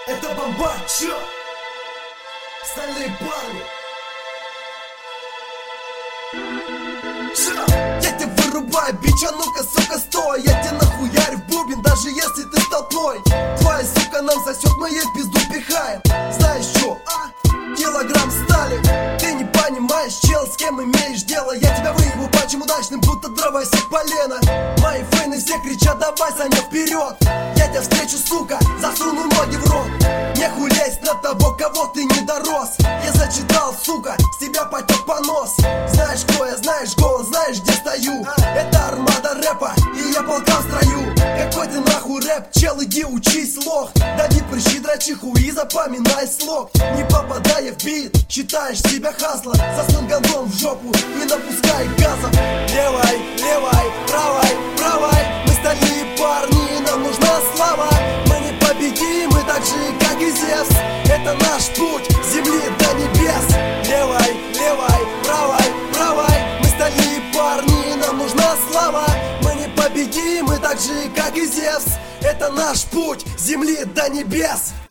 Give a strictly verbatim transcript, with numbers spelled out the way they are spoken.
Это бомбар, чё? Стальные парни. Чё? Я тебя вырубаю, бич, а ну-ка, сука, стой. Я тебе нахуярю в бубен, даже если ты с толпой. Твоя сука нам сосет, мы ей в пизду пихаем. Знаешь чё, а? Килограмм стали. Ты не понимаешь, чел, с кем имеешь дело. Я тебя выебу пачем удачным, будто дрова из всех полена. Мои фэны все кричат, давай, Саня, вперед. Я тебя встречу, сука, засуну ноги в рот. Не хуй лезть на того, кого ты не дорос. Я зачитал, сука, с тебя потек понос. Знаешь, кто я, знаешь голос, знаешь, где стою. Это армада рэпа, и я полкам в строю. Какой ты нахуй рэп, чел, иди учись, лох. Дави прыщи, дрочиху и запоминай слог. Не попадая в бит, считаешь себя хасла. Засунь гандон в жопу и напускай газов. Левой, левой, правой, правой. Мы стальные парни, нам нужна слава. Мы не победимы так же, как и Зевс. Это наш путь, земли до небес. Левой, левой, правой, правой. Мы стальные парни, нам нужна слава. Мы не победимы так же, как и Зевс. Это наш путь, земли до небес.